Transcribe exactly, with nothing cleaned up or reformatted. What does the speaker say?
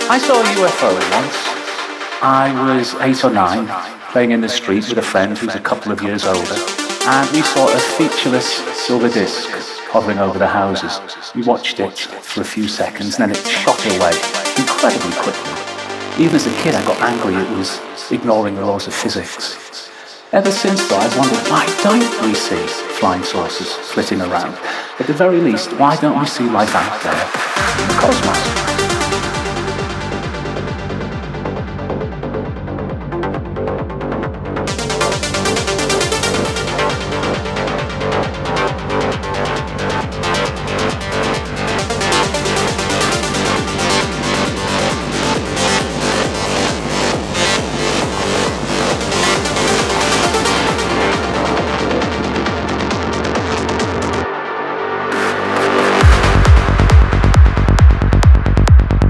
I saw a U F O once. I was eight or nine, playing in the street with a friend who's a couple of years older, and we saw a featureless silver disc hovering over the houses. We watched it for a few seconds, and then it shot away incredibly quickly. Even as a kid, I got angry it was ignoring the laws of physics. Ever since, though, I've wondered, why don't we see flying saucers flitting around? At the very least, why don't we see life out there in the cosmos?